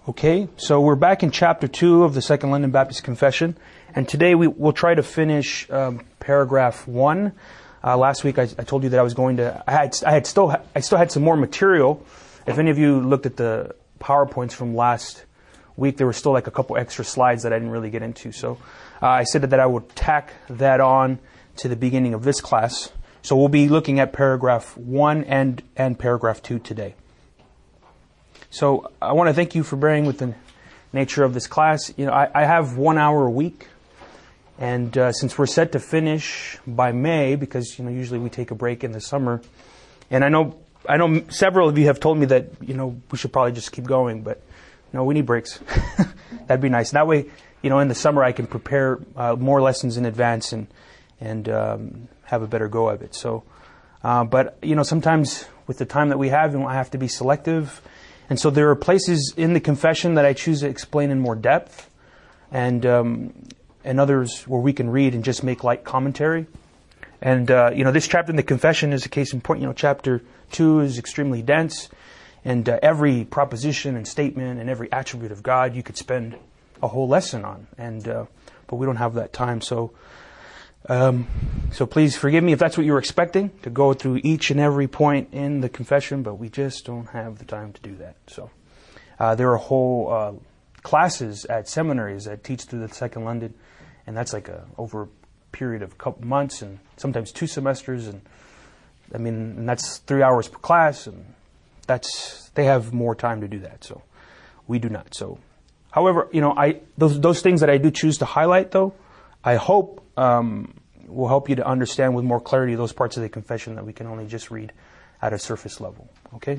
Okay, so we're back in chapter 2 of the Second London Baptist Confession, and today we'll try to finish paragraph 1. Last week I told you that I was going to. I still had some more material. If any of you looked at the PowerPoints from last week, there were still like a couple extra slides that I didn't really get into. So I said that I would tack that on to the beginning of this class. So we'll be looking at paragraph 1 and paragraph 2 today. So I want to thank you for bearing with the nature of this class. You know, I have 1 hour a week, and since we're set to finish by May, because usually we take a break in the summer, and I know several of you have told me that we should probably just keep going, but no, we need breaks. That'd be nice. That way, in the summer I can prepare more lessons in advance and have a better go of it. So, but sometimes with the time that we have, I have to be selective. And so there are places in the confession that I choose to explain in more depth, and others where we can read and just make light commentary. And this chapter in the confession is a case in point. Chapter 2 is extremely dense, and every proposition and statement and every attribute of God you could spend a whole lesson on. And but we don't have that time. So please forgive me if that's what you were expecting, to go through each and every point in the confession, but we just don't have the time to do that. So there are whole classes at seminaries that teach through the Second London, and that's like over a period of a couple months and sometimes 2 semesters, and that's 3 hours per class, and they have more time to do that. So we do not. So, however, those things that I do choose to highlight, though, I hope will help you to understand with more clarity those parts of the confession that we can only just read at a surface level. Okay,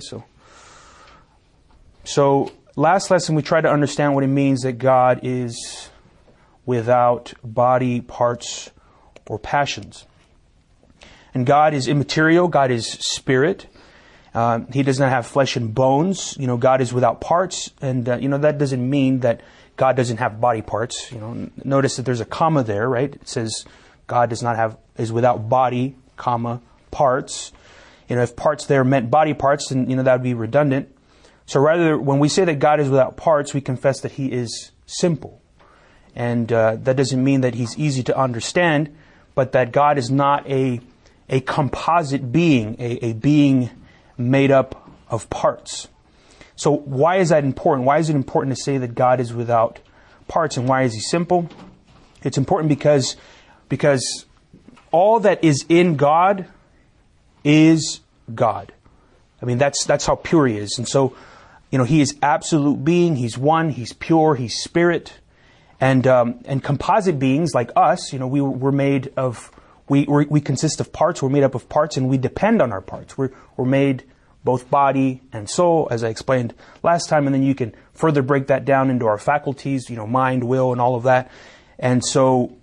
so last lesson we tried to understand what it means that God is without body, parts, or passions. And God is immaterial. God is spirit. He does not have flesh and bones. God is without parts, and that doesn't mean that God doesn't have body parts. Notice that there's a comma there, right? It says God is without body, comma, parts. If parts there meant body parts, then that would be redundant. So rather, when we say that God is without parts, we confess that He is simple, and that doesn't mean that He's easy to understand, but that God is not a composite being, a being made up of parts. So why is that important? Why is it important to say that God is without parts, and why is He simple? It's important because all that is in God is God. I mean, that's how pure He is. And so, He is absolute being. He's one. He's pure. He's spirit. And composite beings like us, we're made of, we consist of parts. We're made up of parts, and we depend on our parts. We're made both body and soul, as I explained last time, and then you can further break that down into our faculties, mind, will, and all of that. And so,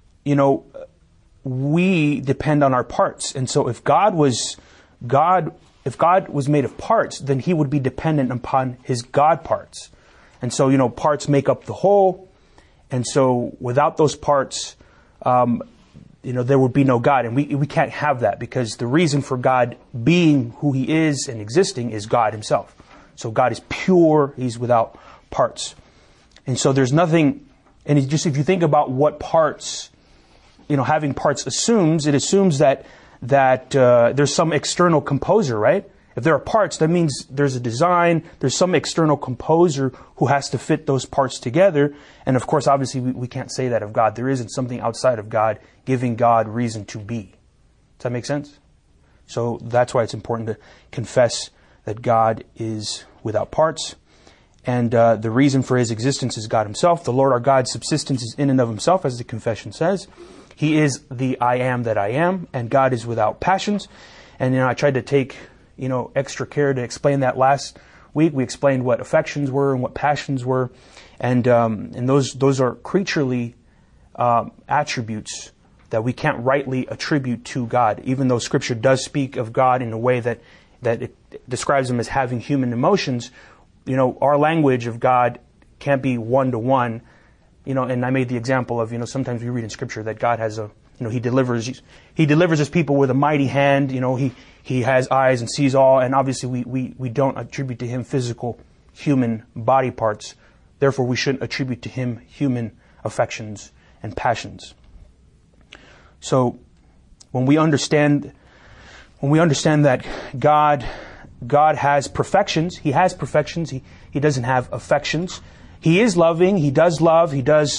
we depend on our parts. And so if God was made of parts, then He would be dependent upon His God parts. And so, parts make up the whole. And so without those parts, there would be no God. And we can't have that, because the reason for God being who He is and existing is God Himself. So God is pure. He's without parts. And so there's nothing, and it's just, if you think about what parts, having parts assumes, it assumes that there's some external composer, right? If there are parts, that means there's a design, there's some external composer who has to fit those parts together. And of course, obviously, we can't say that of God. There isn't something outside of God giving God reason to be. Does that make sense? So that's why it's important to confess that God is without parts. And the reason for His existence is God Himself. The Lord our God's subsistence is in and of Himself, as the confession says. He is the I am that I am, and God is without passions. And I tried to take extra care to explain that last week. We explained what affections were and what passions were, and those are creaturely attributes that we can't rightly attribute to God, even though Scripture does speak of God in a way that it describes Him as having human emotions. Our language of God can't be one-to-one. And I made the example of, sometimes we read in Scripture that God has He delivers His people with a mighty hand. He has eyes and sees all. And obviously we don't attribute to Him physical human body parts. Therefore, we shouldn't attribute to him human affections and passions. So, when we understand that God has perfections, he has perfections, he doesn't have affections. He is loving, he does love, he does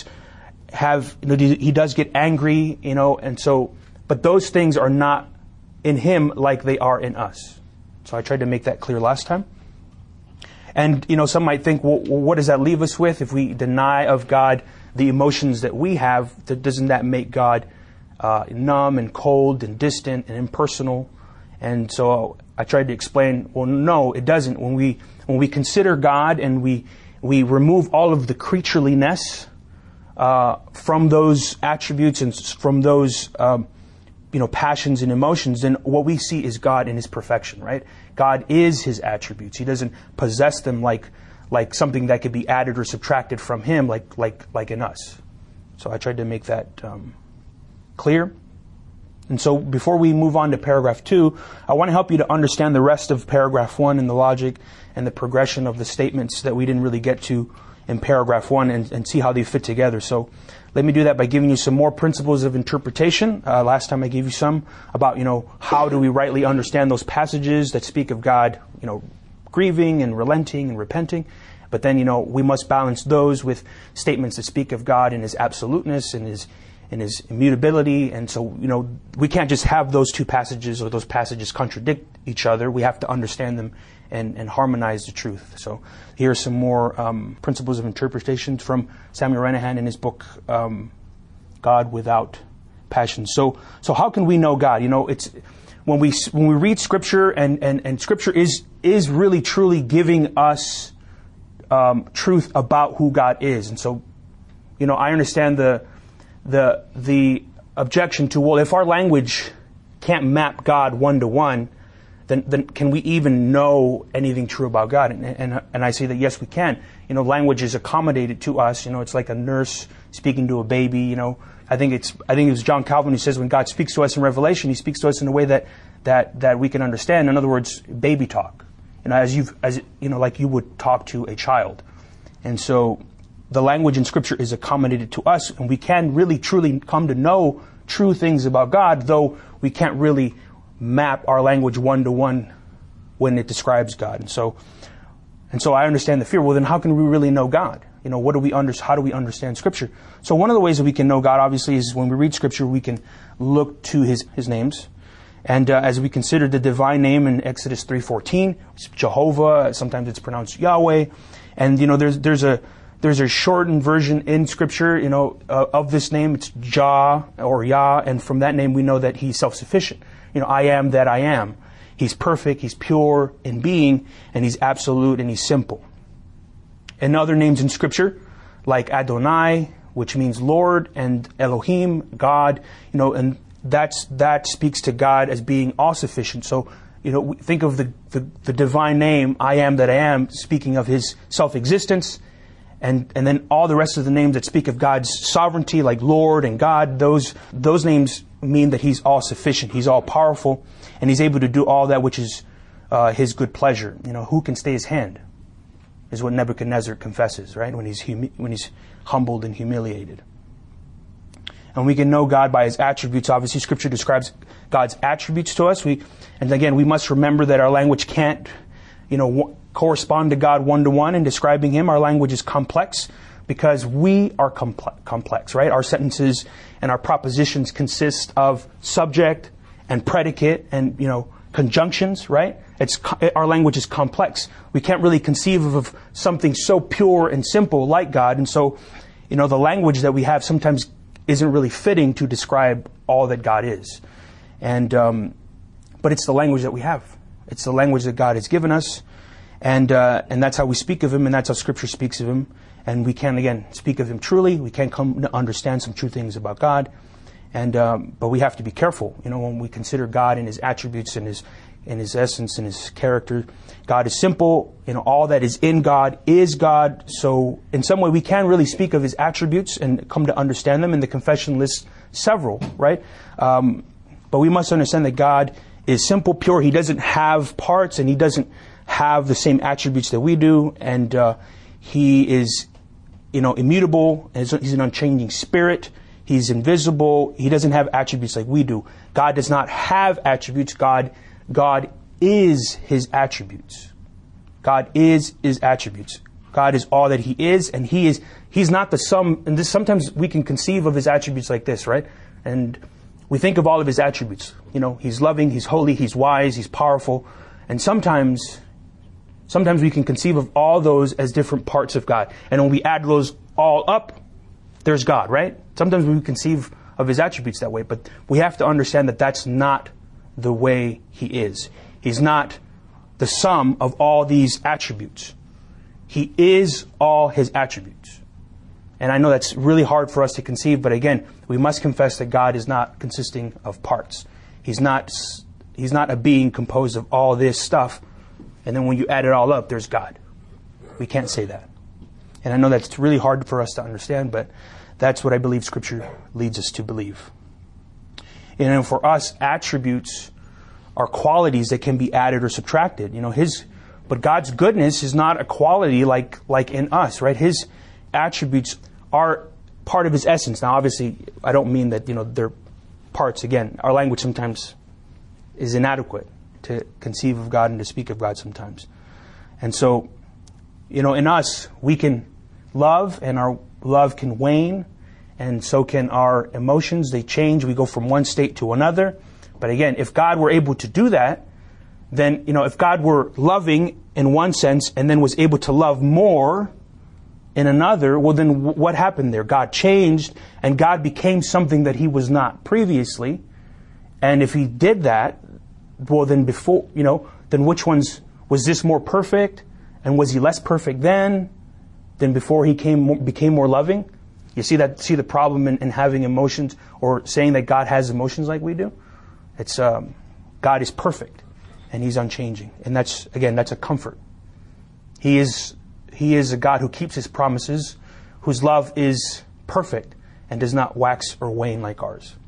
get angry, and so, but those things are not in him like they are in us. So I tried to make that clear last time. And, some might think, well, what does that leave us with? If we deny of God the emotions that we have, doesn't that make God numb and cold and distant and impersonal? And so I tried to explain, well, no, it doesn't. When we consider God and we remove all of the creatureliness from those attributes and from those passions and emotions, then what we see is God in his perfection, right? God is his attributes. He doesn't possess them like something that could be added or subtracted from him, like in us. So I tried to make that clear. And so before we move on to paragraph 2, I want to help you to understand the rest of paragraph 1 and the logic and the progression of the statements that we didn't really get to in paragraph 1 and see how they fit together. So let me do that by giving you some more principles of interpretation. Last time I gave you some about, how do we rightly understand those passages that speak of God, grieving and relenting and repenting. But then, we must balance those with statements that speak of God in his absoluteness and his immutability. And so, we can't just have those two passages or those passages contradict each other. We have to understand them and harmonize the truth. So here are some more principles of interpretation from Samuel Renihan in his book, God Without Passion. So how can we know God? It's when we read Scripture and Scripture is really truly giving us truth about who God is. And so, I understand the objection to, well, if our language can't map God one-to-one, then can we even know anything true about God? And I say that yes, we can. Language is accommodated to us. It's like a nurse speaking to a baby. I think it was John Calvin who says when God speaks to us in Revelation, he speaks to us in a way that we can understand. In other words, baby talk. Like you would talk to a child. And so the language in Scripture is accommodated to us, and we can really truly come to know true things about God, though we can't really map our language one-to-one when it describes God. And so I understand the fear. Well, then how can we really know God? How do we understand Scripture? So one of the ways that we can know God, obviously, is when we read Scripture, we can look to his names. And as we consider the divine name in Exodus 3:14, it's Jehovah, sometimes it's pronounced Yahweh. And, there's a shortened version in Scripture, of this name. It's Jah or Yah. And from that name, we know that he's self-sufficient. I am that I am. He's perfect, he's pure in being, and he's absolute and he's simple. And other names in Scripture, like Adonai, which means Lord, and Elohim, God, and that speaks to God as being all-sufficient. So, think of the divine name, I am that I am, speaking of his self-existence, and then all the rest of the names that speak of God's sovereignty, like Lord and God, those names mean that he's all-sufficient, he's all-powerful, and he's able to do all that which is his good pleasure. Who can stay his hand, is what Nebuchadnezzar confesses, right? When he's humbled and humiliated. And we can know God by his attributes. Obviously, Scripture describes God's attributes to us. And again, we must remember that our language can't, correspond to God one-to-one in describing him. Our language is complex because we are complex, right? Our sentences and our propositions consist of subject and predicate and, conjunctions, right? Our language is complex. We can't really conceive of something so pure and simple like God. And so, the language that we have sometimes isn't really fitting to describe all that God is. And but it's the language that we have. It's the language that God has given us. And that's how we speak of him, and that's how Scripture speaks of him. And we can, again, speak of him truly. We can come to understand some true things about God. And but we have to be careful, when we consider God and his attributes and his essence and his character. God is simple. All that is in God is God. So in some way we can really speak of his attributes and come to understand them. And the confession lists several, right? But we must understand that God is simple, pure. He doesn't have parts, and he doesn't have the same attributes that we do, and he is, immutable. He's an unchanging spirit. He's invisible. He doesn't have attributes like we do. God does not have attributes. God is his attributes. God is his attributes. God is all that he is, and he's not the sum. And sometimes we can conceive of his attributes like this, right? And we think of all of his attributes. He's loving, he's holy, he's wise, he's powerful. And sometimes we can conceive of all those as different parts of God. And when we add those all up, there's God, right? Sometimes we conceive of his attributes that way, but we have to understand that that's not the way he is. He's not the sum of all these attributes. He is all his attributes. And I know that's really hard for us to conceive, but again, we must confess that God is not consisting of parts. He's not a being composed of all this stuff, and then when you add it all up, there's God. We can't say that. And I know that's really hard for us to understand, but that's what I believe Scripture leads us to believe. And for us, attributes are qualities that can be added or subtracted. But God's goodness is not a quality like in us, right? His attributes are part of his essence. Now, obviously, I don't mean that, they're parts. Again, our language sometimes is inadequate to conceive of God and to speak of God sometimes. And so, in us, we can love, and our love can wane, and so can our emotions. They change. We go from one state to another. But again, if God were able to do that, then, if God were loving in one sense and then was able to love more in another, well, then what happened there? God changed, and God became something that he was not previously. And if he did that, well, then then which ones, was this more perfect? And was he less perfect than before he became more loving? You see the problem in having emotions, or saying that God has emotions like we do? It's, God is perfect, and he's unchanging. And that's a comfort. He is a God who keeps his promises, whose love is perfect and does not wax or wane like ours.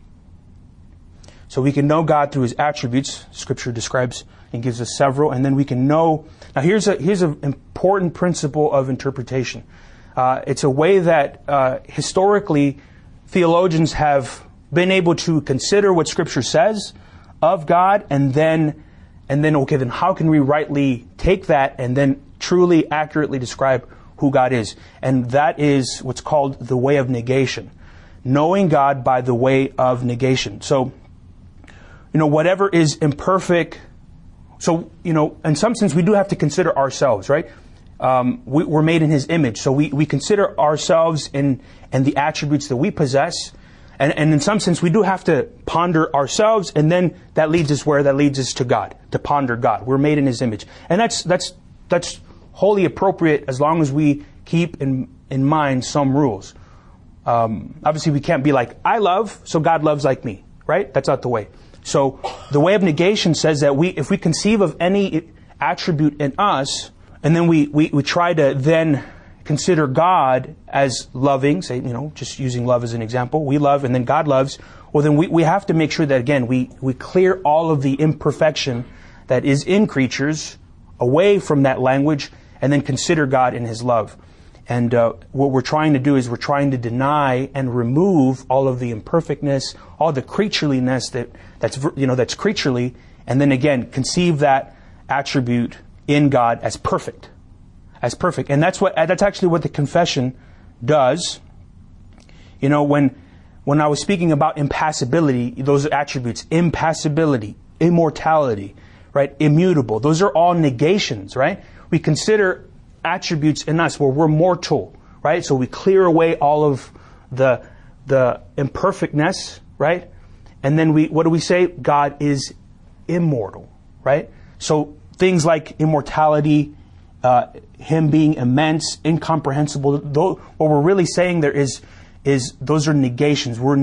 So we can know God through his attributes. Scripture describes and gives us several. And then we can know. Now here's an important principle of interpretation. It's a way that historically theologians have been able to consider what Scripture says of God, and then how can we rightly take that and then truly accurately describe who God is? And that is what's called the way of negation. Knowing God by the way of negation. So, whatever is imperfect. So, in some sense, we do have to consider ourselves, right? We're made in his image. So we consider ourselves and the attributes that we possess. And in some sense, we do have to ponder ourselves, and then that leads us to God, to ponder God. We're made in his image. And that's wholly appropriate as long as we keep in mind some rules. Obviously, we can't be like, I love, so God loves like me, right? That's not the way. So the way of negation says that if we conceive of any attribute in us, and then we try to then consider God as loving, say, just using love as an example, we love and then God loves, well, then we have to make sure that, again, we clear all of the imperfection that is in creatures away from that language, and then consider God in his love. And what we're trying to do is we're trying to deny and remove all of the imperfectness, all the creatureliness that's creaturely, and then again conceive that attribute in God as perfect. As perfect. And that's actually what the confession does. When I was speaking about impassibility, those attributes, impassibility, immortality, right? Immutable. Those are all negations, right? We consider attributes in us where we're mortal, right? So we clear away all of the imperfectness, right? And then what do we say? God is immortal, right? So things like immortality, him being immense, incomprehensible, what we're really saying there is those are negations. We're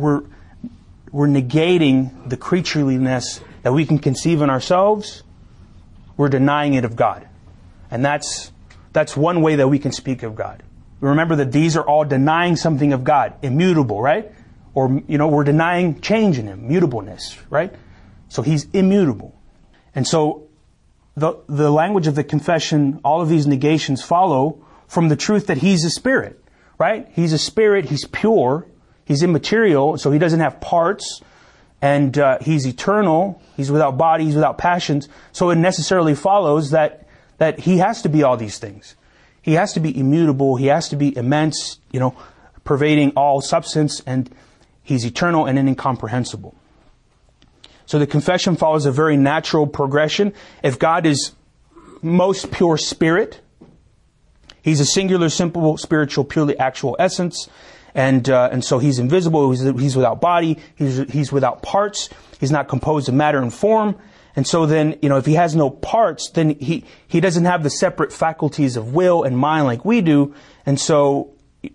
negating the creatureliness that we can conceive in ourselves. We're denying it of God. And that's one way that we can speak of God. Remember that these are all denying something of God, immutable, right? Or, we're denying change in him, mutableness, right? So he's immutable. And so the language of the confession, all of these negations follow from the truth that He's a spirit, right? He's a spirit, He's pure, He's immaterial, so He doesn't have parts, and He's eternal, He's without body, He's without passions, so it necessarily follows that He has to be all these things. He has to be immutable, He has to be immense, pervading all substance, and He's eternal and incomprehensible. So the confession follows a very natural progression. If God is most pure spirit, He's a singular, simple, spiritual, purely actual essence, and so He's invisible. He's without body. He's without parts. He's not composed of matter and form. And so then, if He has no parts, then He doesn't have the separate faculties of will and mind like we do. And so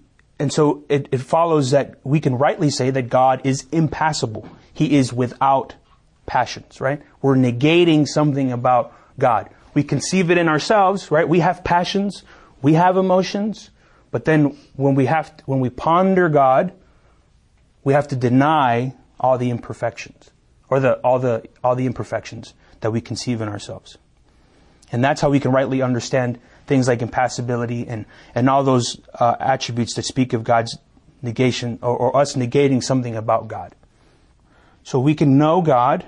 it follows that we can rightly say that God is impassible. He is without passions, right? We're negating something about God. We conceive it in ourselves, right? We have passions, we have emotions, but then when we ponder God, we have to deny all the imperfections, or all the imperfections that we conceive in ourselves. And that's how we can rightly understand things like impassibility and all those attributes that speak of God's negation, or us negating something about God. So we can know God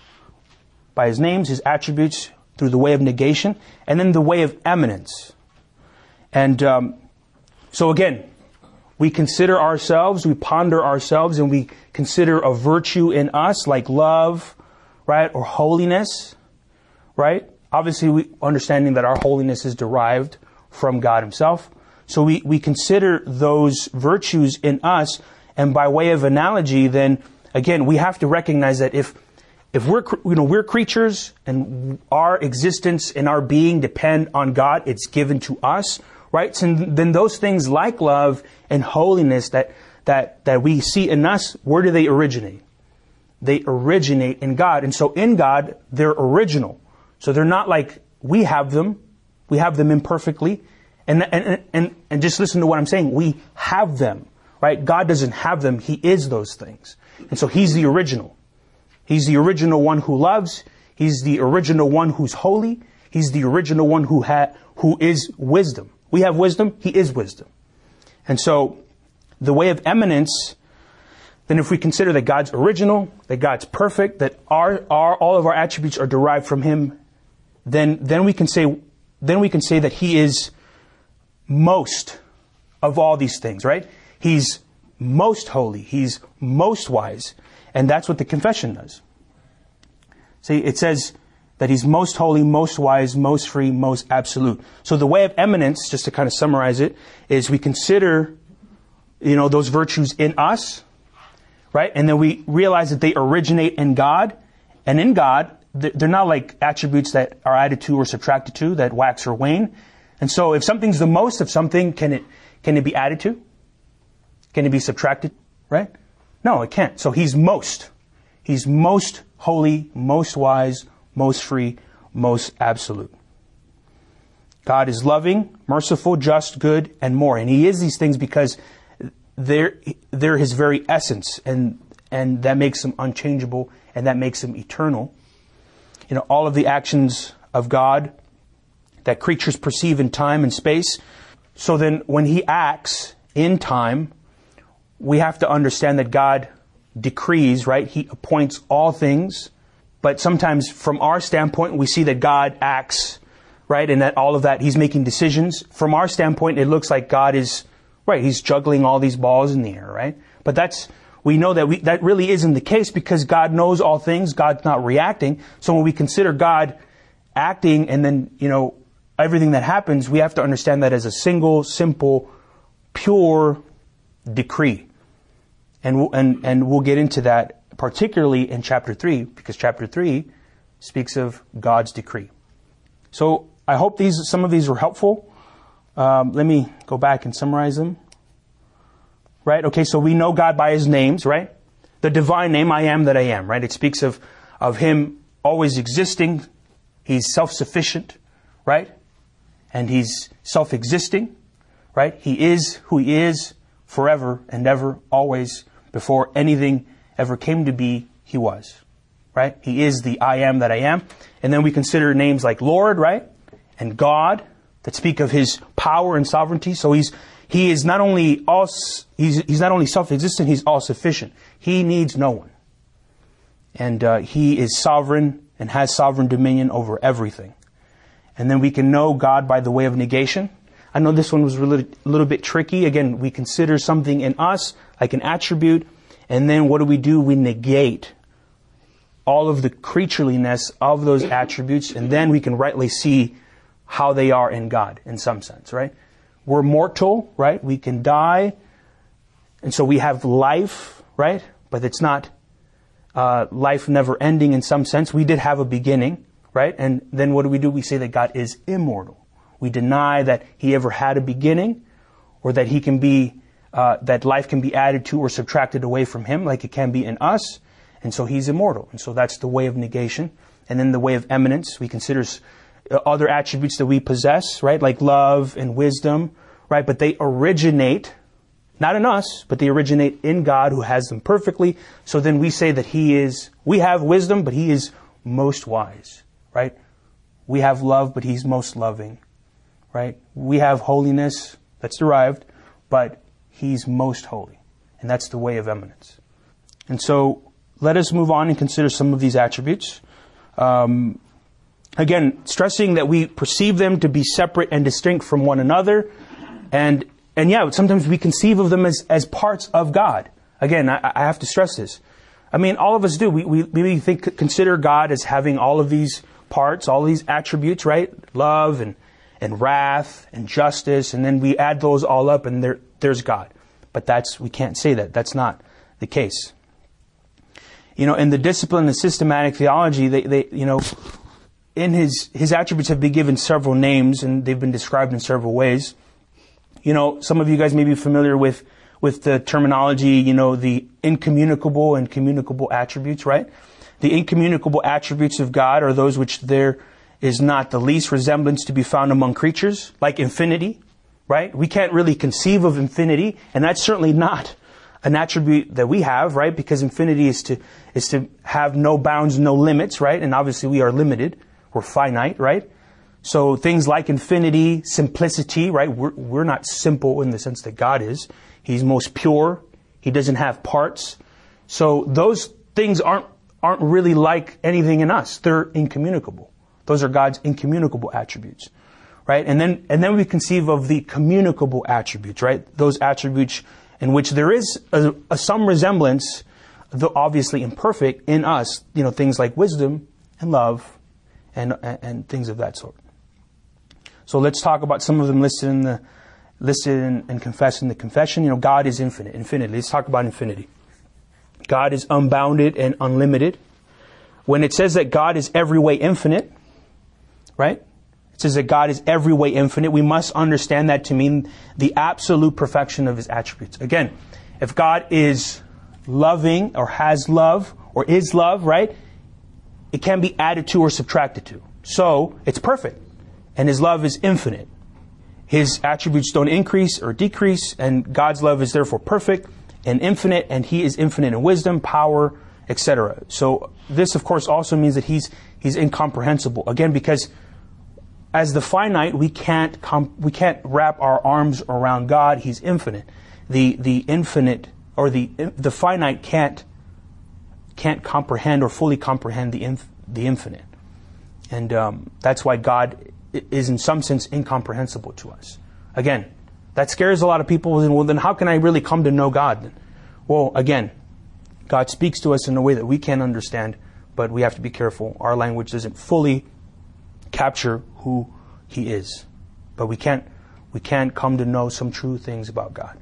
by His names, His attributes, through the way of negation, and then the way of eminence. And so again, we consider ourselves, we ponder ourselves, and we consider a virtue in us like love, right, or holiness, right? Obviously, we understanding that our holiness is derived from God Himself. So we consider those virtues in us, and by way of analogy, then again, we have to recognize that if we're creatures and our existence and our being depend on God, it's given to us, right? So then those things like love and holiness that we see in us, where do they originate? They originate in God. And so in God, they're original. So they're not like we have them imperfectly. And just listen to what I'm saying. We have them, right? God doesn't have them. He is those things. And so He's the original. He's the original one who loves. He's the original one who's holy. He's the original one who is wisdom. We have wisdom. He is wisdom. And so the way of eminence, then if we consider that God's original, that God's perfect, that all of our attributes are derived from Him, then we can say that He is most of all these things, right? He's most holy. He's most wise. And that's what the confession does. See, it says that He's most holy, most wise, most free, most absolute. So the way of eminence, just to kind of summarize it, is we consider, those virtues in us, right? And then we realize that they originate in God. And in God, they're not like attributes that are added to or subtracted to, that wax or wane. And so if something's the most of something, can it be added to? Can it be subtracted? Right? No, it can't. So He's most. He's most holy, most wise, most free, most absolute. God is loving, merciful, just, good, and more. And He is these things because they're His very essence. And that makes Him unchangeable, and that makes Him eternal. All of the actions of God that creatures perceive in time and space. So then when He acts in time, we have to understand that God decrees, right? He appoints all things. But sometimes from our standpoint, we see that God acts, right? And that all of that, He's making decisions. From our standpoint, it looks like God is, right, He's juggling all these balls in the air, right? But we know that really isn't the case because God knows all things. God's not reacting. So when we consider God acting and then, everything that happens, we have to understand that as a single, simple, pure decree. And we'll get into that particularly in chapter 3, because chapter 3 speaks of God's decree. So I hope some of these were helpful. Let me go back and summarize them. Right? Okay, so we know God by His names, right? The divine name, I am that I am, right? It speaks of Him always existing. He's self-sufficient, right? And He's self-existing, right? He is who He is forever and ever, always. Before anything ever came to be, He was, right? He is the I am that I am. And then we consider names like Lord, right? And God, that speak of his power and sovereignty. So he is not only he's not only self-existent, he's all-sufficient. He needs no one. And he is sovereign and has sovereign dominion over everything. And then we can know God by the way of negation. I know this one was really, a little bit tricky. Again, we consider something in us, like an attribute, and then what do? We negate all of the creatureliness of those attributes, and then we can rightly see how they are in God, in some sense, right? We're mortal, right? We can die, and so we have life, right? But it's not life never ending in some sense. We did have a beginning, right? And then what do? We say that God is immortal. We deny that he ever had a beginning, or that he can be, that life can be added to or subtracted away from him like it can be in us. And so he's immortal. And so that's the way of negation. And then the way of eminence, we consider other attributes that we possess, right? Like love and wisdom, right? But they originate, not in us, but they originate in God who has them perfectly. So then we say that we have wisdom, but he is most wise, right? We have love, but he's most loving, right? We have holiness that's derived, but he's most holy. And that's the way of eminence. And so let us move on and consider some of these attributes. Again, stressing that we perceive them to be separate and distinct from one another. And yeah, sometimes we conceive of them as parts of God. Again, I have to stress this. I mean, all of us do. We consider God as having all of these parts, all these attributes, right? Love and wrath and justice. And then we add those all up and there's God. But we can't say that. That's not the case. In the discipline of systematic theology, they in his attributes have been given several names and they've been described in several ways. Some of you guys may be familiar with the terminology, the incommunicable and communicable attributes, right? The incommunicable attributes of God are those which there is not the least resemblance to be found among creatures, like infinity, right? We can't really conceive of infinity, and that's certainly not an attribute that we have, right? Because infinity is to have no bounds, no limits, right? And obviously we are limited. We're finite, right? So things like infinity, simplicity, right? We're not simple in the sense that God is. He's most pure. He doesn't have parts. So those things aren't really like anything in us. They're incommunicable. Those are God's incommunicable attributes, right? And then we conceive of the communicable attributes, right? Those attributes in which there is some resemblance, though obviously imperfect, in us, things like wisdom and love and things of that sort. So let's talk about some of them listed and confessed in the confession. God is infinite. Let's talk about infinity. God is unbounded and unlimited. When it says that God is every way infinite, right? It says that God is every way infinite. We must understand that to mean the absolute perfection of his attributes. Again, if God is loving or has love or is love, right? It can be added to or subtracted to. So it's perfect. And his love is infinite. His attributes don't increase or decrease, and God's love is therefore perfect and infinite, and he is infinite in wisdom, power, etc. So this, of course, also means that he's incomprehensible. Again, because as the finite, we can't wrap our arms around God. He's infinite. The infinite or the finite can't comprehend or fully comprehend the infinite, and that's why God is in some sense incomprehensible to us. Again, that scares a lot of people. Well, then how can I really come to know God? Well, again, God speaks to us in a way that we can't understand, but we have to be careful. Our language doesn't fully capture who he is. But we can't come to know some true things about God.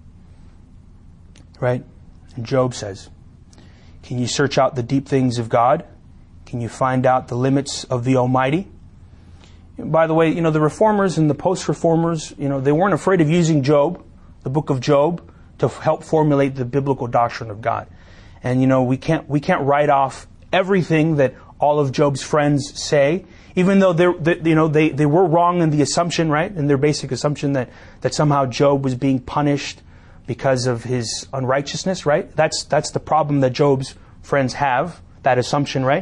Right? And Job says, can you search out the deep things of God? Can you find out the limits of the Almighty? By the way, the reformers and the post-reformers, they weren't afraid of using Job, the book of Job, to help formulate the biblical doctrine of God. And, we can't write off everything that all of Job's friends say, even though they were wrong in the assumption, right? In their basic assumption that somehow Job was being punished because of his unrighteousness, right? That's the problem that Job's friends have, that assumption, right?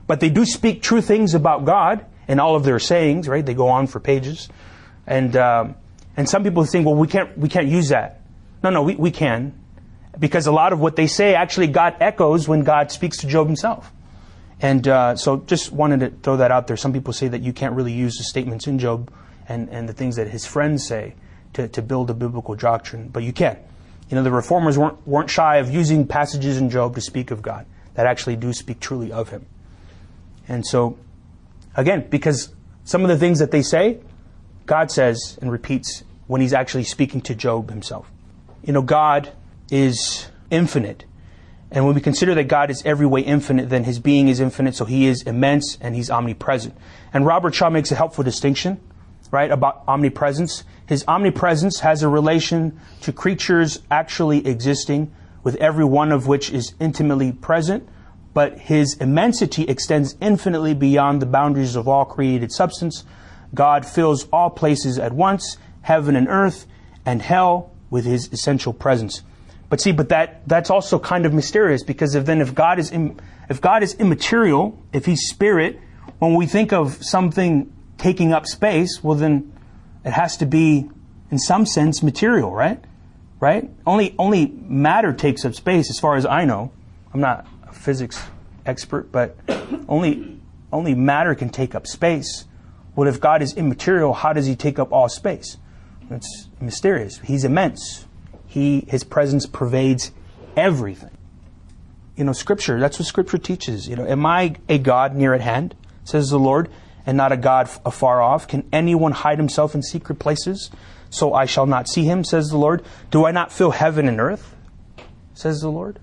But they do speak true things about God in all of their sayings, right? They go on for pages. And some people think, well, we can't use that. No, we can. Because a lot of what they say actually God echoes when God speaks to Job himself. And so just wanted to throw that out there. Some people say that you can't really use the statements in Job and the things that his friends say to build a biblical doctrine. But you can. You know, the reformers weren't shy of using passages in Job to speak of God that actually do speak truly of him. And so, again, because some of the things that they say, God says and repeats when he's actually speaking to Job himself. You know, God is infinite. And when we consider that God is every way infinite, then his being is infinite, so he is immense and he's omnipresent. And Robert Shaw makes a helpful distinction, right, about omnipresence. His omnipresence has a relation to creatures actually existing, with every one of which is intimately present, but his immensity extends infinitely beyond the boundaries of all created substance. God fills all places at once, heaven and earth, and hell, with his essential presence. But that's also kind of mysterious, because if God is immaterial, if he's spirit, when we think of something taking up space, well then it has to be in some sense material, right? Right? Only matter takes up space, as far as I know. I'm not a physics expert, but only matter can take up space. Well, if God is immaterial, how does he take up all space? It's mysterious. He's immense. His presence pervades everything. You know, Scripture, that's what Scripture teaches. You know, am I a God near at hand, says the Lord, and not a God afar off? Can anyone hide himself in secret places, so I shall not see him, says the Lord? Do I not fill heaven and earth, says the Lord?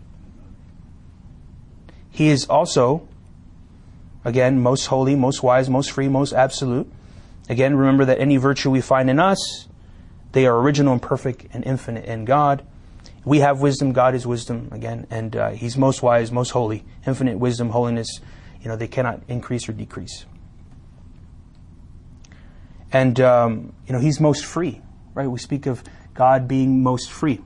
He is also, again, most holy, most wise, most free, most absolute. Again, remember that any virtue we find in us, they are original and perfect and infinite in God. We have wisdom, God is wisdom, again, and he's most wise, most holy. Infinite wisdom, holiness, you know, they cannot increase or decrease. And, you know, he's most free, right? We speak of God being most free.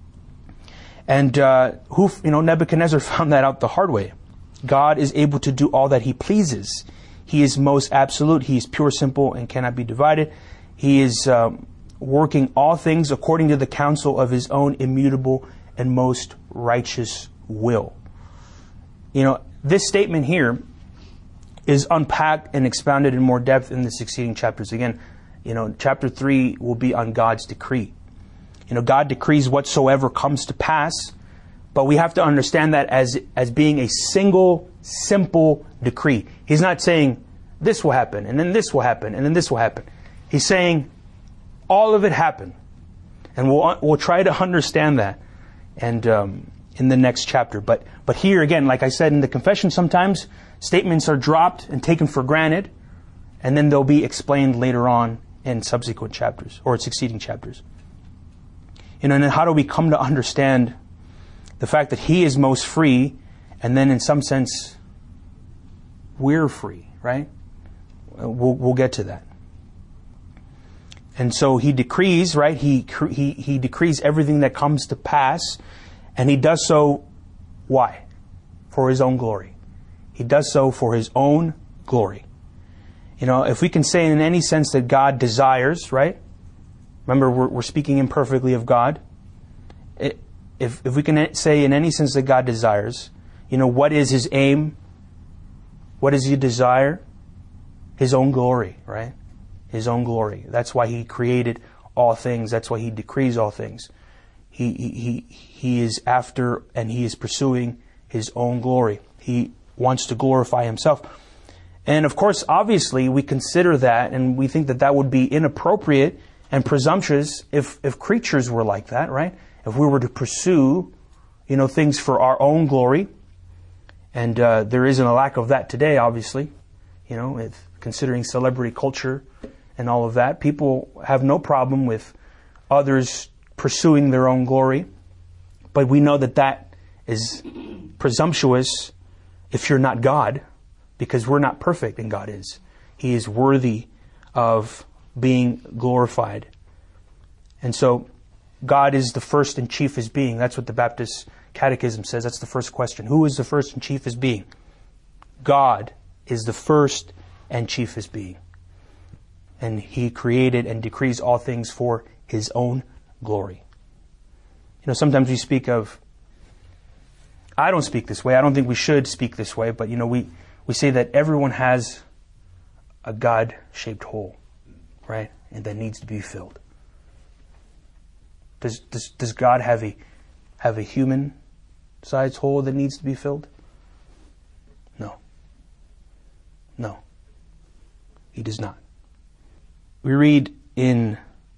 And Nebuchadnezzar found that out the hard way. God is able to do all that he pleases. He is most absolute. He is pure, simple, and cannot be divided. He is working all things according to the counsel of his own immutable and most righteous will. You know, this statement here is unpacked and expounded in more depth in the succeeding chapters. Again, you know, chapter 3 will be on God's decree. You know, God decrees whatsoever comes to pass, but we have to understand that as being a single, simple decree. He's not saying this will happen, and then this will happen, and then this will happen. He's saying all of it happened. And we'll try to understand that and in the next chapter. But here again, like I said in the confession, sometimes statements are dropped and taken for granted, and then they'll be explained later on in subsequent chapters or succeeding chapters. You know, and then how do we come to understand the fact that he is most free, and then in some sense we're free, right? We'll get to that. And so he decrees, right? He decrees everything that comes to pass, and he does so, why? For his own glory. He does so for his own glory. You know, if we can say in any sense that God desires, right? Remember, we're speaking imperfectly of God. If we can say in any sense that God desires, you know, what is his aim? What does he desire? His own glory, right? His own glory. That's why he created all things. That's why he decrees all things. He is after and he is pursuing his own glory. He wants to glorify himself. And of course, obviously, we consider that and we think that would be inappropriate and presumptuous if creatures were like that, right? If we were to pursue, you know, things for our own glory. And there isn't a lack of that today, obviously. You know, considering celebrity culture and all of that, people have no problem with others pursuing their own glory. But we know that is presumptuous if you're not God, because we're not perfect and God is. He is worthy of being glorified. And so God is the first and chiefest being. That's what the Baptist Catechism says. That's the first question. Who is the first and chiefest being? God is the first and chiefest being. And He created and decrees all things for His own glory. Sometimes we speak of, I don't speak this way, I don't think we should speak this way, but we say that everyone has a God-shaped hole, right? And that needs to be filled. Does God have a human-sized hole that needs to be filled? No. He does not. We read in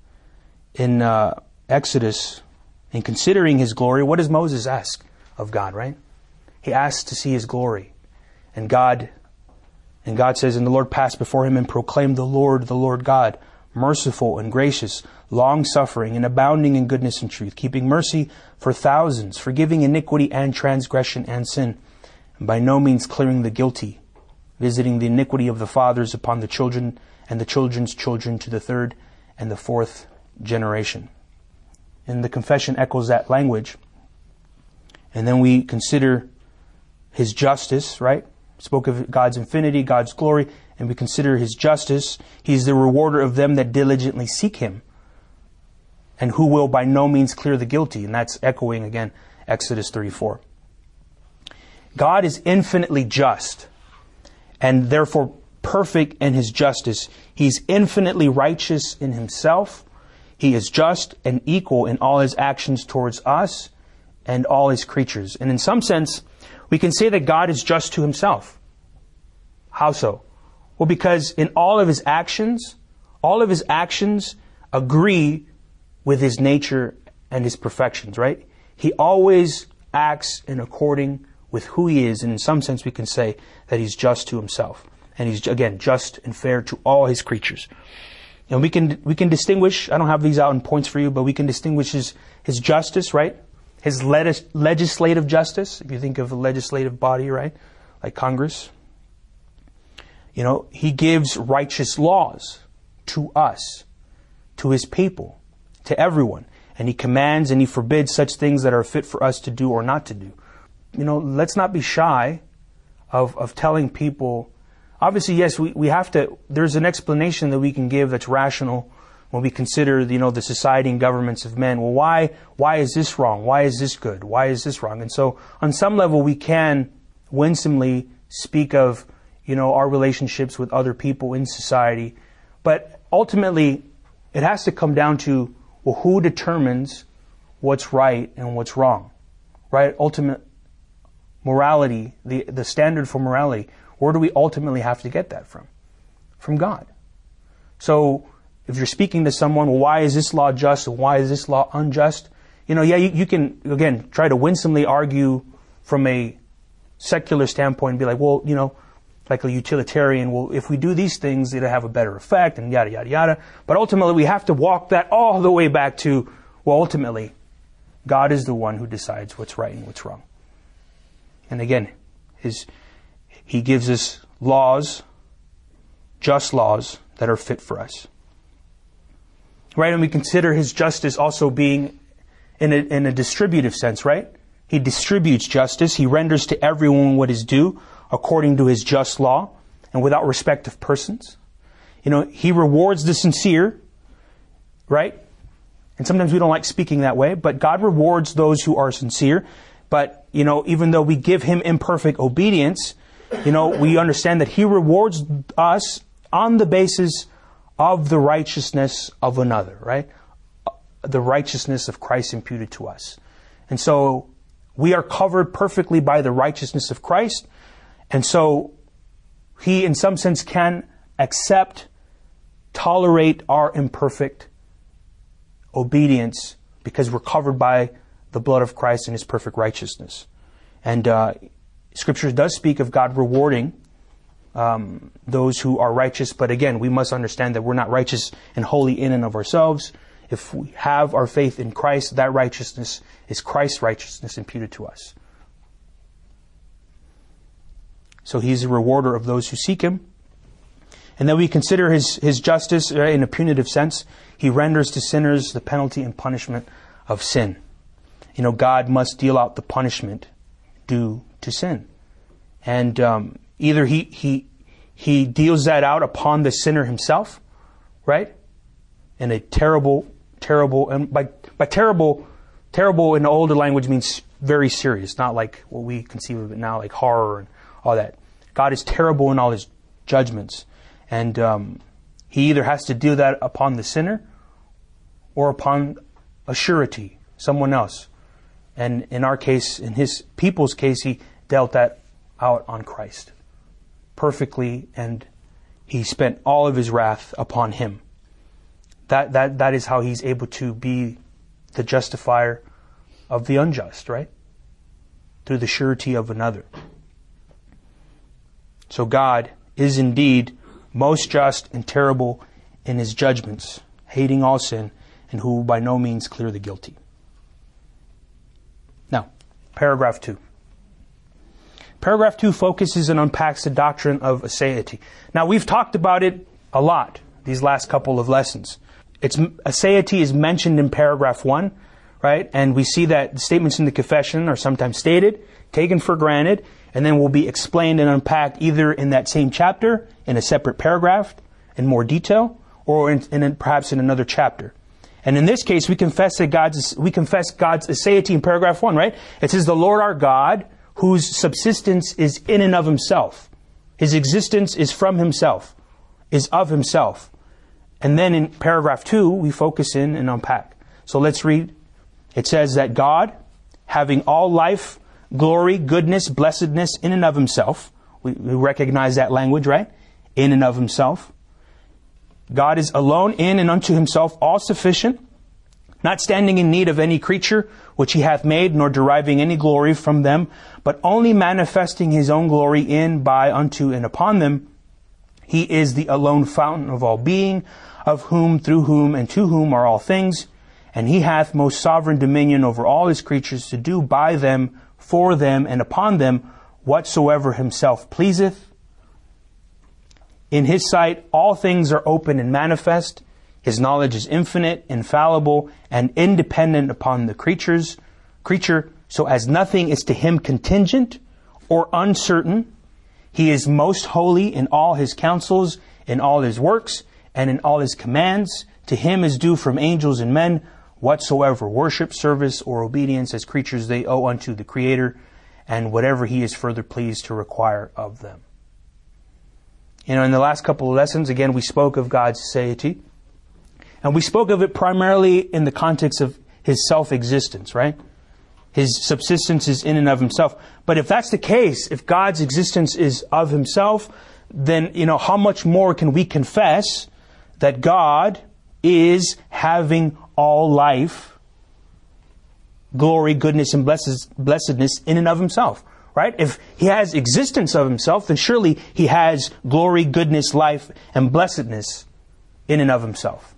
Exodus, in considering His glory, what does Moses ask of God, right? He asks to see His glory. And God says, "And the Lord passed before him and proclaimed, the Lord God, merciful and gracious, long-suffering and abounding in goodness and truth, keeping mercy for thousands, forgiving iniquity and transgression and sin, and by no means clearing the guilty, visiting the iniquity of the fathers upon the children and the children's children to the third and the fourth generation." And the confession echoes that language. And then we consider His justice, right? Spoke of God's infinity, God's glory, and we consider His justice. He's the rewarder of them that diligently seek Him, and who will by no means clear the guilty. And that's echoing again Exodus 34. God is infinitely just, and therefore perfect in His justice. He's infinitely righteous in Himself. He is just and equal in all His actions towards us and all His creatures. And in some sense, we can say that God is just to Himself. How so? Well, because in all of His actions agree with His nature and His perfections, right? He always acts in according with who He is. And in some sense, we can say that He's just to Himself. And He's, again, just and fair to all His creatures. And we can distinguish, I don't have these out in points for you, but we can distinguish His justice, right? His legislative justice, if you think of a legislative body, right? Like Congress. He gives righteous laws to us, to His people, to everyone. And He commands and He forbids such things that are fit for us to do or not to do. Let's not be shy of telling people. Obviously, yes, we have to, there's an explanation that we can give that's rational when we consider, the society and governments of men. Well, why is this wrong? Why is this good? Why is this wrong? And so on some level, we can winsomely speak of, our relationships with other people in society. But ultimately, it has to come down to, well, who determines what's right and what's wrong, right? Ultimate morality, the standard for morality. Where do we ultimately have to get that from? From God. So if you're speaking to someone, well, why is this law just and why is this law unjust? You can, again, try to winsomely argue from a secular standpoint and be like, well, like a utilitarian, well, if we do these things, it'll have a better effect and yada, yada, yada. But ultimately, we have to walk that all the way back to, well, ultimately, God is the one who decides what's right and what's wrong. And again, He gives us laws, just laws, that are fit for us. Right? And we consider His justice also being in a distributive sense, right? He distributes justice. He renders to everyone what is due according to His just law and without respect of persons. He rewards the sincere, right? And sometimes we don't like speaking that way, but God rewards those who are sincere. But, even though we give Him imperfect obedience, we understand that He rewards us on the basis of the righteousness of another, right? The righteousness of Christ imputed to us. And so we are covered perfectly by the righteousness of Christ. And so He, in some sense, can accept, tolerate our imperfect obedience because we're covered by the blood of Christ and His perfect righteousness. And Scripture does speak of God rewarding those who are righteous. But again, we must understand that we're not righteous and holy in and of ourselves. If we have our faith in Christ, that righteousness is Christ's righteousness imputed to us. So He's a rewarder of those who seek Him. And then we consider His justice in a punitive sense. He renders to sinners the penalty and punishment of sin. God must deal out the punishment due to sin. And either he He deals that out upon the sinner himself, right? And a terrible, and by terrible in the older language means very serious, not like what we conceive of it now, like horror and all that. God is terrible in all his judgments. And he either has to deal that upon the sinner or upon a surety, someone else. And in our case, in his people's case, he dealt that out on Christ perfectly, and he spent all of his wrath upon him. That is how he's able to be the justifier of the unjust, right? Through the surety of another. So God is indeed most just and terrible in his judgments, hating all sin, and who will by no means clear the guilty. Now, paragraph 2. Paragraph 2 focuses and unpacks the doctrine of aseity. Now, we've talked about it a lot these last couple of lessons. Aseity is mentioned in paragraph 1, right? And we see that the statements in the confession are sometimes stated, taken for granted, and then will be explained and unpacked either in that same chapter, in a separate paragraph, in more detail, or perhaps in another chapter. And in this case, we confess God's aseity in paragraph 1, right? It says, the Lord our God, whose subsistence is in and of himself. His existence is from himself, is of himself. And then in paragraph 2, we focus in and unpack. So let's read. It says that God, having all life, glory, goodness, blessedness in and of himself. We recognize that language, right? In and of himself. God is alone in and unto himself all sufficient, not standing in need of any creature which he hath made, nor deriving any glory from them, but only manifesting his own glory in, by, unto, and upon them. He is the alone fountain of all being, of whom, through whom, and to whom are all things. And he hath most sovereign dominion over all his creatures, to do by them, for them, and upon them, whatsoever himself pleaseth. In his sight all things are open and manifest. His knowledge is infinite, infallible, and independent upon the creature, so as nothing is to him contingent or uncertain. He is most holy in all his counsels, in all his works, and in all his commands. To him is due from angels and men whatsoever worship, service, or obedience as creatures they owe unto the Creator, and whatever he is further pleased to require of them. You know, in the last couple of lessons, again, we spoke of God's aseity. And we spoke of it primarily in the context of his self-existence, right? His subsistence is in and of himself. But if that's the case, if God's existence is of himself, then, you know, how much more can we confess that God is having all life, glory, goodness, and blessedness in and of himself, right? If he has existence of himself, then surely he has glory, goodness, life, and blessedness in and of himself.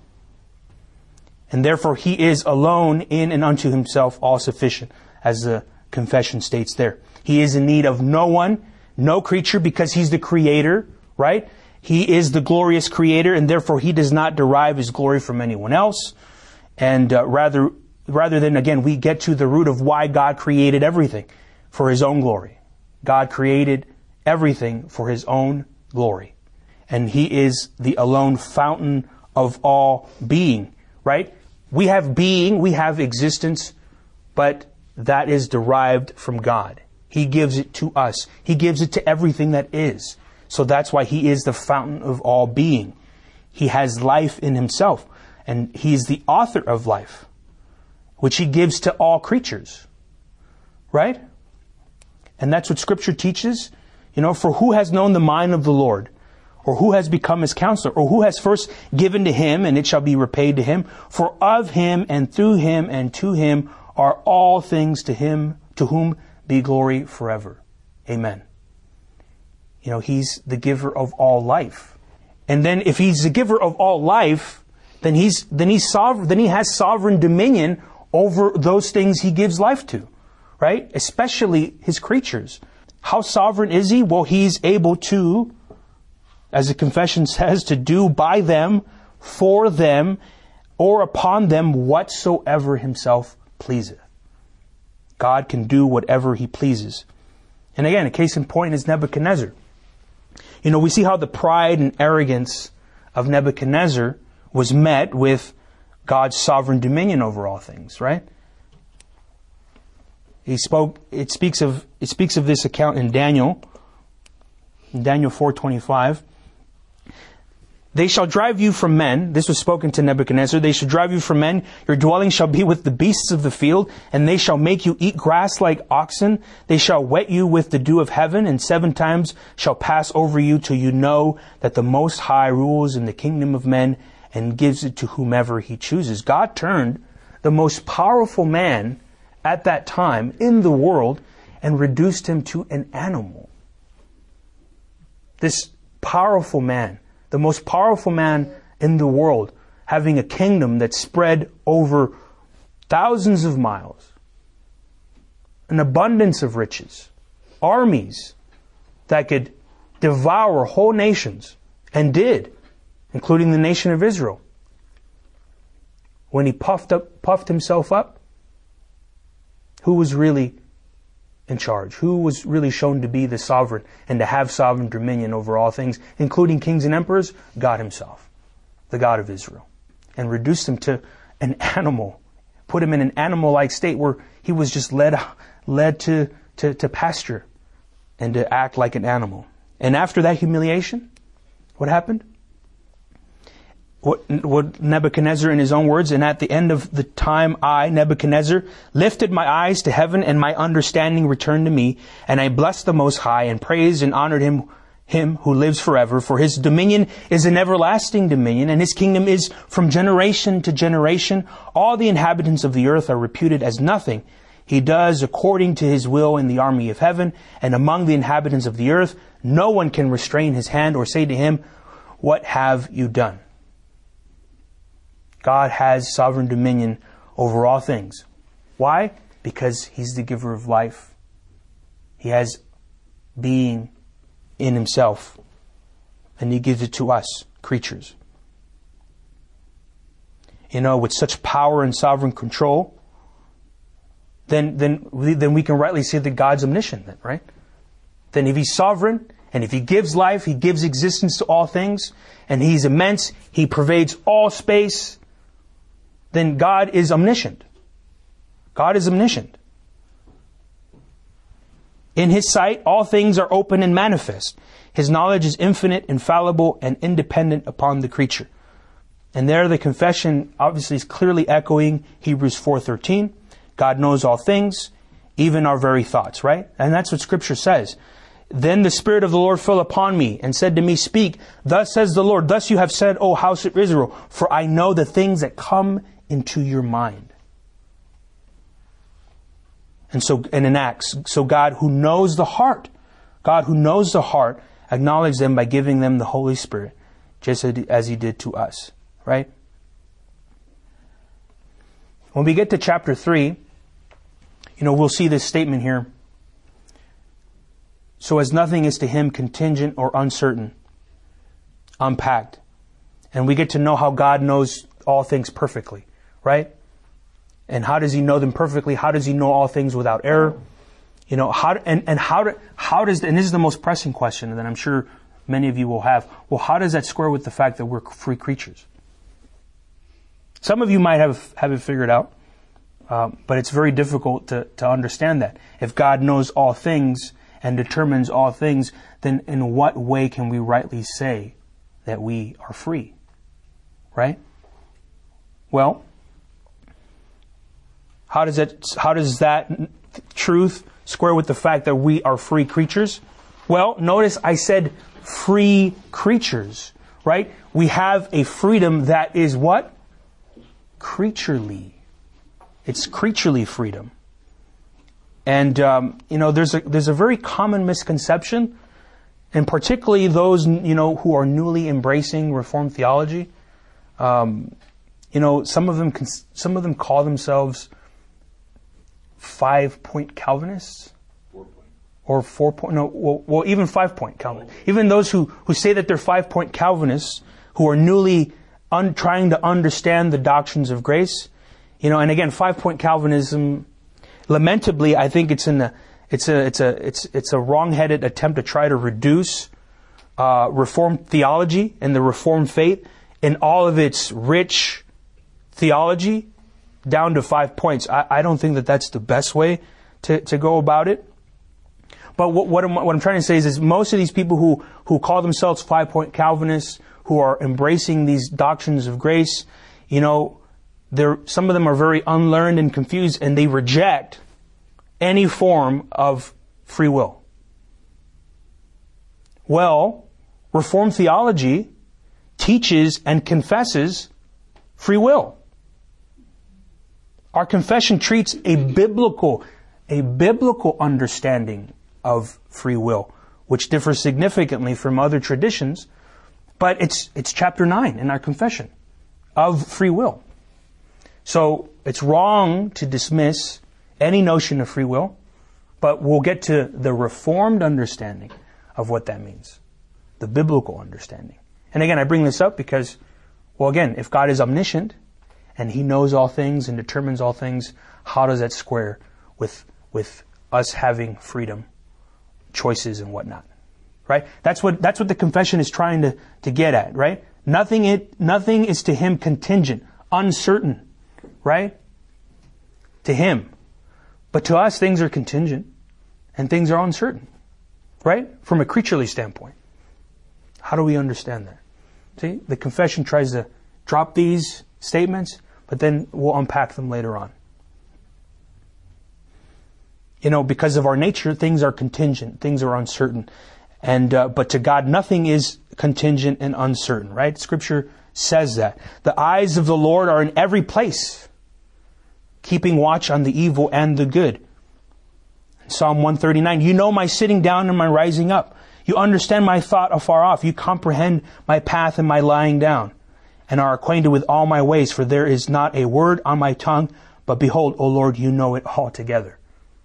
And therefore he is alone in and unto himself all sufficient, as the confession states there. He is in need of no one, no creature, because he's the creator, right? He is the glorious creator, and therefore he does not derive his glory from anyone else. And rather than, again, we get to the root of why God created everything, for his own glory. God created everything for his own glory. And he is the alone fountain of all being, right? We have being, we have existence, but that is derived from God. He gives it to us. He gives it to everything that is. So that's why he is the fountain of all being. He has life in himself, and he is the author of life, which he gives to all creatures, right? And that's what Scripture teaches. You know, for who has known the mind of the Lord? Or who has become his counselor? Or who has first given to him, and it shall be repaid to him? For of him, and through him, and to him are all things, to him, to whom be glory forever. Amen. You know, he's the giver of all life. And then if he's the giver of all life, then he has sovereign dominion over those things he gives life to, right? Especially his creatures. How sovereign is he? Well, he's able to, as the confession says, to do by them, for them, or upon them whatsoever himself pleaseth. God can do whatever he pleases. And again, a case in point is Nebuchadnezzar. we see how the pride and arrogance of Nebuchadnezzar was met with God's sovereign dominion over all things, right? It speaks of this account in Daniel 4:25. They shall drive you from men. This was spoken to Nebuchadnezzar. They shall drive you from men. Your dwelling shall be with the beasts of the field, and they shall make you eat grass like oxen. They shall wet you with the dew of heaven, and 7 times shall pass over you till you know that the Most High rules in the kingdom of men and gives it to whomever He chooses. God turned the most powerful man at that time in the world and reduced him to an animal. This powerful man, the most powerful man in the world, having a kingdom that spread over thousands of miles, an abundance of riches, armies that could devour whole nations, and did, including the nation of Israel. When he puffed himself up, who was really in charge? Who was really shown to be the sovereign and to have sovereign dominion over all things, including kings and emperors? God Himself, the God of Israel. And reduced him to an animal, put him in an animal-like state where he was just led to pasture and to act like an animal. And after that humiliation, what happened? What Nebuchadnezzar, in his own words, and at the end of the time I, Nebuchadnezzar, lifted my eyes to heaven, and my understanding returned to me, and I blessed the Most High, and praised and honored Him who lives forever, for His dominion is an everlasting dominion, and His kingdom is from generation to generation. All the inhabitants of the earth are reputed as nothing. He does according to His will in the army of heaven, and among the inhabitants of the earth, no one can restrain His hand or say to Him, "What have you done?" God has sovereign dominion over all things. Why? Because He's the giver of life. He has being in Himself. And He gives it to us, creatures. With such power and sovereign control, then we can rightly say that God's omniscient, right? Then if He's sovereign, and if He gives life, He gives existence to all things, and He's immense, He pervades all space, then God is omniscient. God is omniscient. In His sight, all things are open and manifest. His knowledge is infinite, infallible, and independent upon the creature. And there the confession obviously is clearly echoing Hebrews 4:13. God knows all things, even our very thoughts, right? And that's what Scripture says. Then the Spirit of the Lord fell upon me and said to me, "Speak, thus says the Lord, thus you have said, O house of Israel, for I know the things that come into your mind." And in Acts, so God who knows the heart, acknowledged them by giving them the Holy Spirit, just as He did to us, right? When we get to chapter 3, we'll see this statement here. So as nothing is to Him contingent or uncertain, unpacked. And we get to know how God knows all things perfectly, right? And how does He know them perfectly? How does He know all things without error? How does, and this is the most pressing question that I'm sure many of you will have. Well, how does that square with the fact that we're free creatures? Some of you might have it figured out, but it's very difficult to understand that. If God knows all things and determines all things, then in what way can we rightly say that we are free? Right? Well, how does that truth square with the fact that we are free creatures? Well, notice I said free creatures, right? We have a freedom that is what? Creaturely. It's creaturely freedom. And, there's a very common misconception, and particularly those, who are newly embracing Reformed theology. Some of them call themselves 5-point Calvinists. 4-point. Or 4-point, even 5-point Calvinists. Even those who say that they're 5-point Calvinists, who are newly trying to understand the doctrines of grace. And again, 5-point Calvinism, lamentably, I think it's a wrong-headed attempt to try to reduce Reformed theology and the Reformed faith in all of its rich theology down to 5 points. I don't think that that's the best way to go about it. But what I'm trying to say is most of these people who call themselves 5-point Calvinists, who are embracing these doctrines of grace, some of them are very unlearned and confused, and they reject any form of free will. Well, Reformed theology teaches and confesses free will. Our confession treats a biblical understanding of free will, which differs significantly from other traditions, but it's chapter 9 in our confession of free will. So it's wrong to dismiss any notion of free will, but we'll get to the Reformed understanding of what that means, the biblical understanding. And again, I bring this up because, well, again, if God is omniscient and He knows all things and determines all things, how does that square with us having freedom, choices, and whatnot? Right? That's what the confession is trying to get at, right? Nothing is to Him contingent, uncertain, right? To Him. But to us, things are contingent and things are uncertain, right? From a creaturely standpoint. How do we understand that? See, the confession tries to drop these statements, but then we'll unpack them later on. Because of our nature, things are contingent, things are uncertain. But to God, nothing is contingent and uncertain, right? Scripture says that. The eyes of the Lord are in every place, keeping watch on the evil and the good. Psalm 139, you know my sitting down and my rising up. You understand my thought afar off. You comprehend my path and my lying down, and are acquainted with all my ways, for there is not a word on my tongue, but behold, O Lord, you know it altogether.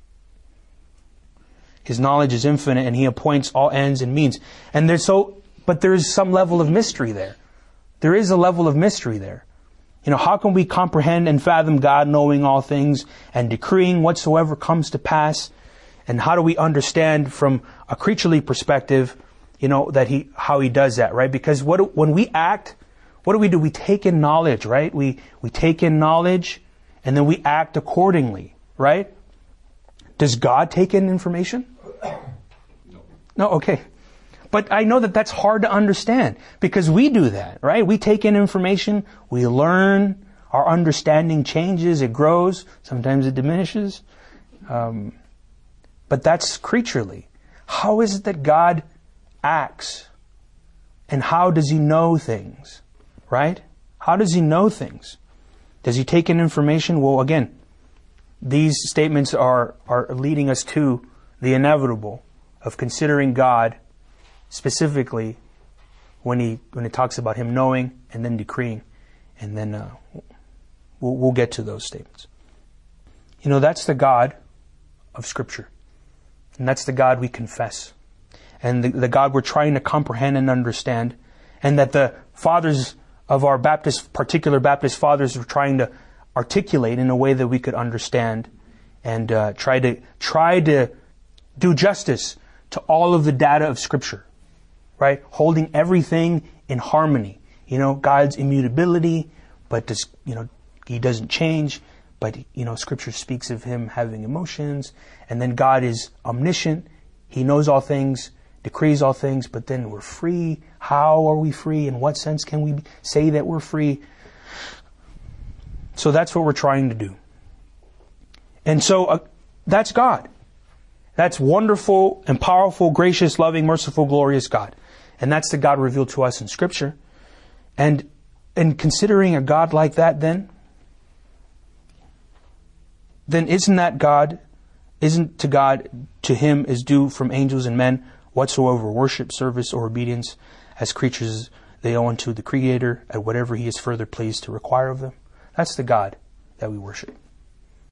His knowledge is infinite, and He appoints all ends and means. But there is some level of mystery there. There is a level of mystery there. How can we comprehend and fathom God knowing all things and decreeing whatsoever comes to pass? And how do we understand from a creaturely perspective, how He does that, right? Because when we act, what do? We take in knowledge, right? We take in knowledge and then we act accordingly, right? Does God take in information? No, okay. But I know that that's hard to understand because we do that, right? We take in information, we learn, our understanding changes, it grows, sometimes it diminishes. But that's creaturely. How is it that God acts? And how does He know things? Right? How does He know things? Does He take in information? Well, again, these statements are leading us to the inevitable of considering God specifically when it talks about Him knowing and then decreeing. And then we'll get to those statements. That's the God of Scripture. And that's the God we confess. And the God we're trying to comprehend and understand. And that the fathers of our particular Baptist fathers were trying to articulate in a way that we could understand. And try to do justice to all of the data of Scripture. Right? Holding everything in harmony. God's immutability, but He doesn't change. But, Scripture speaks of Him having emotions. And then God is omniscient. He knows all things, decrees all things, but then we're free. How are we free? In what sense can we say that we're free? So that's what we're trying to do. And so that's God. That's wonderful and powerful, gracious, loving, merciful, glorious God. And that's the God revealed to us in Scripture. And in considering a God like that, then isn't to Him is due from angels and men whatsoever worship, service, or obedience as creatures they owe unto the Creator at whatever He is further pleased to require of them. That's the God that we worship.